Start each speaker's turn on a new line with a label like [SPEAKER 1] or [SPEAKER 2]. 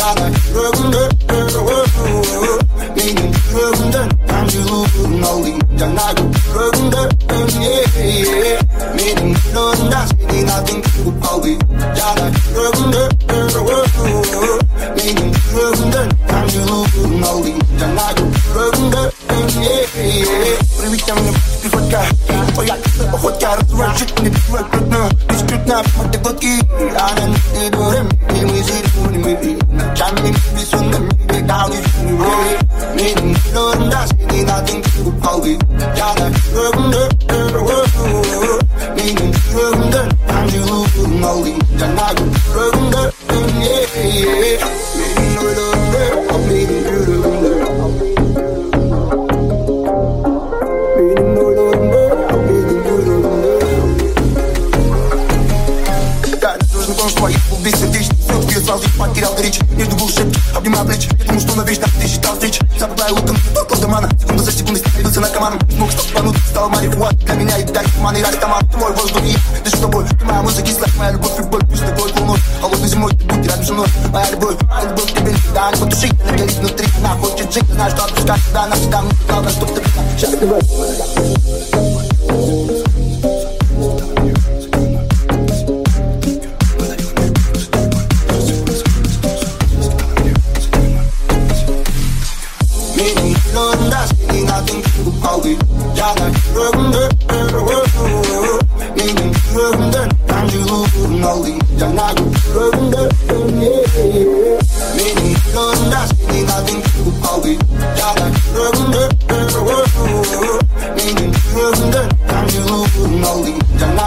[SPEAKER 1] 야나 여러분들 미는 여러분들 감주는 어린잖아요 여러분들 미는 너는 다시니 나든 기쁘파위 야나 여러분들 미는 여러분들 감주는 어린잖아요 여러분들 우리 때문에 비겁까 어떻게 런쥔이 비겁나 비슷나 못해 걷기 아는 이들은 이미지를 미리 잠이 미소는 미리 가오니 미는 너는 다시니 나든 기쁘파위 야나 여러분들 미는 여러분들 감주는 어린잖아요 여러분들 미는 너를 미는 여러분들 Своих убийств вечно все сразу потерял речь Между bullshit, обнимаю плечи Я думал, что навечно ты встреч Забываю утром, только тумана Секунда за секундой становился наркоманом Смог стопануть, стал марихуаной Для меня и дай туман и растаман Ты мой воздух и я, дышу тобой Ты моя музыка кислая, моя любовь и боль Пусть такой волной, холодной зимой Ты будь рядом со мной Моя любовь к тебе никогда не потушить Она горит внутри, она хочет жить Знаешь, что отпускать, когда она всегда мне главное, чтоб ты счастлива 너는 다시니 나든 기쁘파위 야나 여러분들 미는 여러분들 감주는 어린잖아요 여러분들 미는 너는 다시니 나든 기쁘파위 야나 여러분들 미는 여러분들 감주는 어린잖아요